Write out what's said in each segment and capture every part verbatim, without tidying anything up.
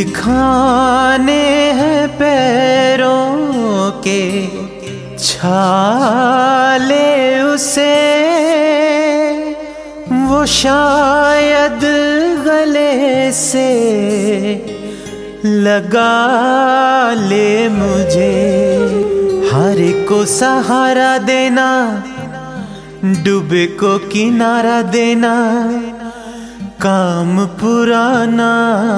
दिखाने हैं पैरों के छाले उसे, वो शायद गले से लगा ले मुझे। हर को सहारा देना, डूबे को किनारा देना, काम पुराना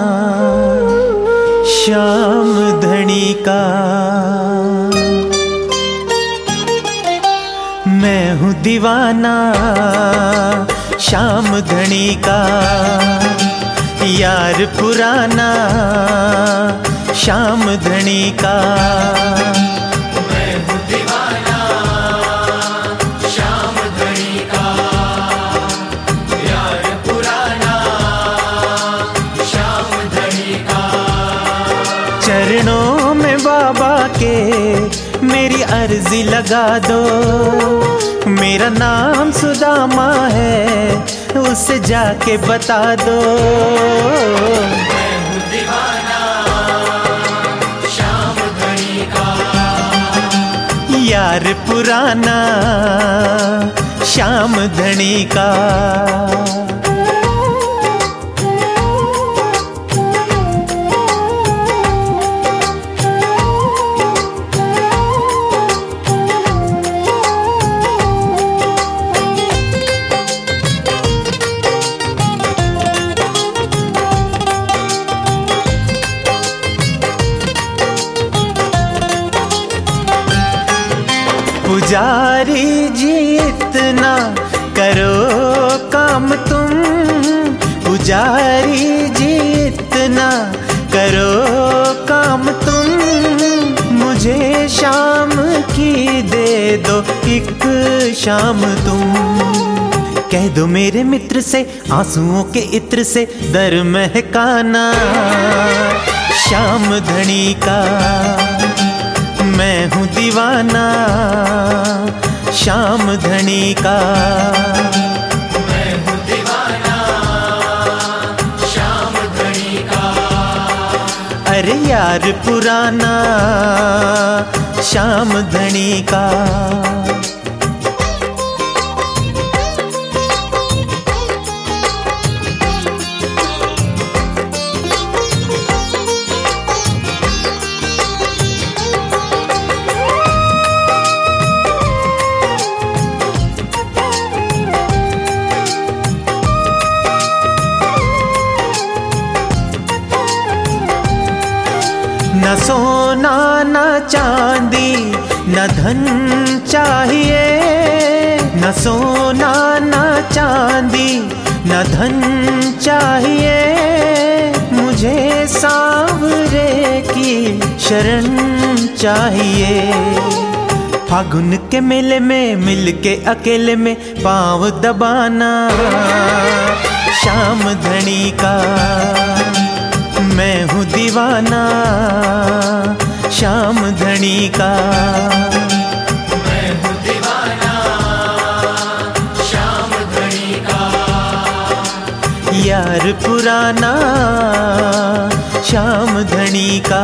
श्याम धनी का। मैं हूँ दीवाना श्याम धनी का, यार पुराना श्याम धनी का। मैं हूँ दीवाना श्याम धनी का, यार पुराना श्याम धनी का। चरणों में बाबा के मेरी अर्जी लगा दो, मेरा नाम सुदामा है उसे जाके बता दो। मैं हूँ दीवाना श्याम धनी का, यार पुराना श्याम धनी का। पुजारी जी इतना करो काम तुम, पुजारी जी इतना करो काम तुम। मुझे शाम की दे दो एक शाम तुम। कह दो मेरे मित्र से आंसुओं के इत्र से दर महकाना श्याम धनी का। मैं हूँ दीवाना श्याम धनी का। मैं हूँ दीवाना श्याम धनी का, अरे यार पुराना श्याम धनी का। न सोना न चांदी न धन चाहिए, न सोना न चांदी न धन चाहिए। मुझे सांवरे की शरण चाहिए। फागुन के मेले में मिल के अकेले में पाँव दबाना श्याम धनी का। मैं हूँ दीवाना श्याम धनी का। मैं हूँ दीवाना श्याम धनी का, यार पुराना श्याम धनी का।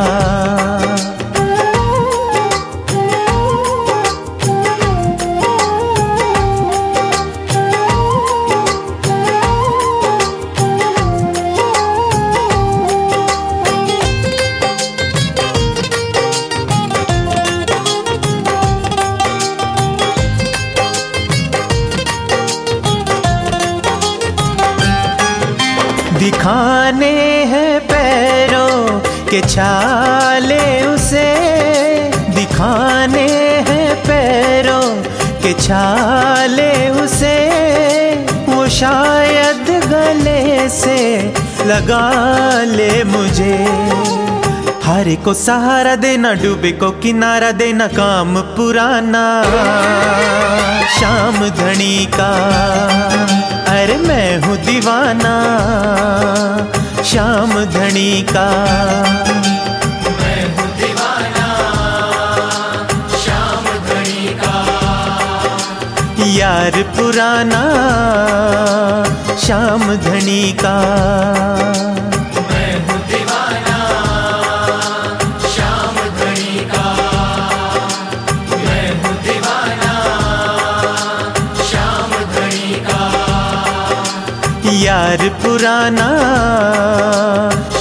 दिखाने हैं पैरों के छाले उसे, दिखाने हैं पैरों के छाले उसे। वो शायद गले से लगा ले मुझे। हर को सहारा देना, डूबे को किनारा देना, काम पुराना श्याम धनी का। अरे मैं हूँ दीवाना श्याम धनी का। मैं हूँ दीवाना श्याम धनी का, यार पुराना श्याम धनी का। मैं हूँ दीवाना प्यार पुराना